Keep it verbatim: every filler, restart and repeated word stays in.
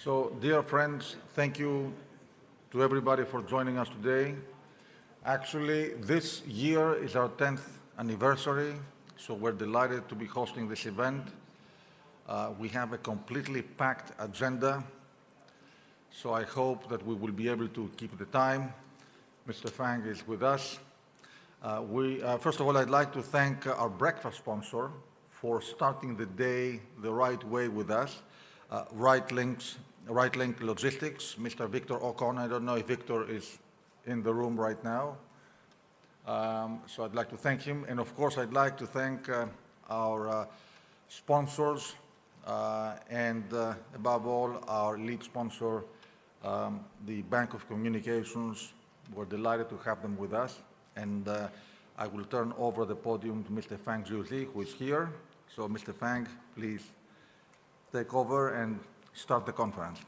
So, dear friends, thank you to everybody for joining us today. Actually, this year is our tenth anniversary, so we're delighted to be hosting this event. Uh, we have a completely packed agenda, so I hope that we will be able to keep the time. Mister Fang is with us. Uh, we, uh, first of all, I'd like to thank uh, our breakfast sponsor for starting the day the right way with us, uh, Right Links, Right Link Logistics, Mister Victor Ocon. I don't know if Victor is in the room right now. Um, so I'd like to thank him. And of course, I'd like to thank uh, our uh, sponsors uh, and uh, above all, our lead sponsor, um, the Bank of Communications. We're delighted to have them with us. And uh, I will turn over the podium to Mister Fang Jiuzi, who is here. So Mister Fang, please take over and start the conference.